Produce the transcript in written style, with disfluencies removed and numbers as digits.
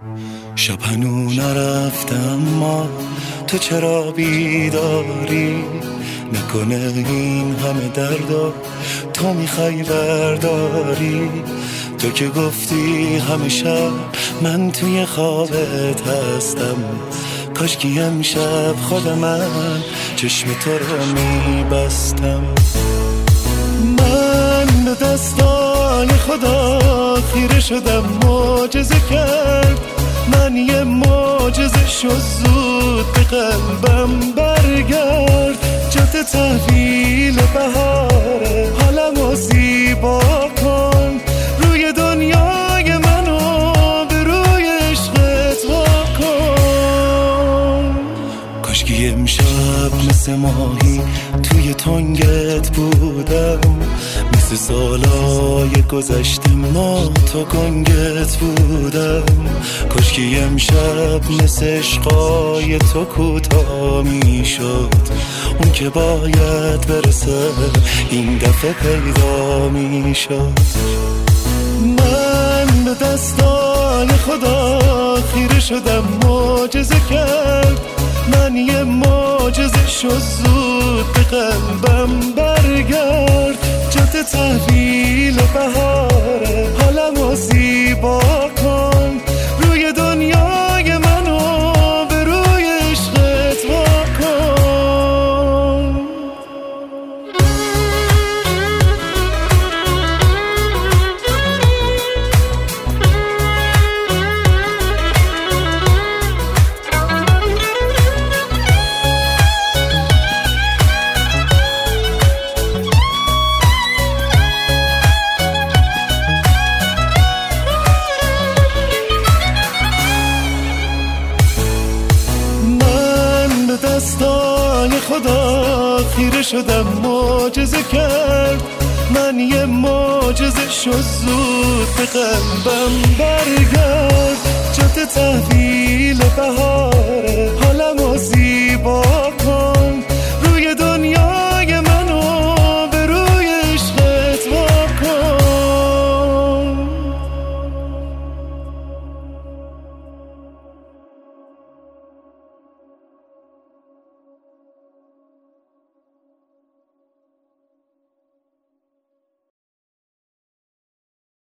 شب هنو نرفتم ما تو چرا بیداری؟ نکنه این همه دردا تو میخوای برداری؟ تو که گفتی همه شب من توی خوابت هستم، کاشکی امشب خود من چشم تو رو میبستم. من به دستای خدا خیره شدم، معجزه کرد، من یه معجزه شو، زود به قلبم برگرد. جات تحویل بهاره، حالمو زیبا کن، روی دنیای منو به روی عشقت واکن. کاشکی امشب مثل ماهی توی تنگت بودم، مثل سالای گذشته ما تو گنگت بودم. کاشکی امشب مثل عشقای تو کوتاه میشد، اون که باید برسه این دفعه پیدا میشد. من به دستای خدا خیره شدم، معجزه کرد، من یه معجزه شو، زود به قلبم برگرد. جات تحویل بهاره، حالمو زیبا کن، روی دنیای منو به روی عشقت واکن. دستای خدا خیره شدم، معجزه کرد، من یه معجزه شو، زود به قلبم برگرد. جات تحویل بهاره، حالمو زیبا کن،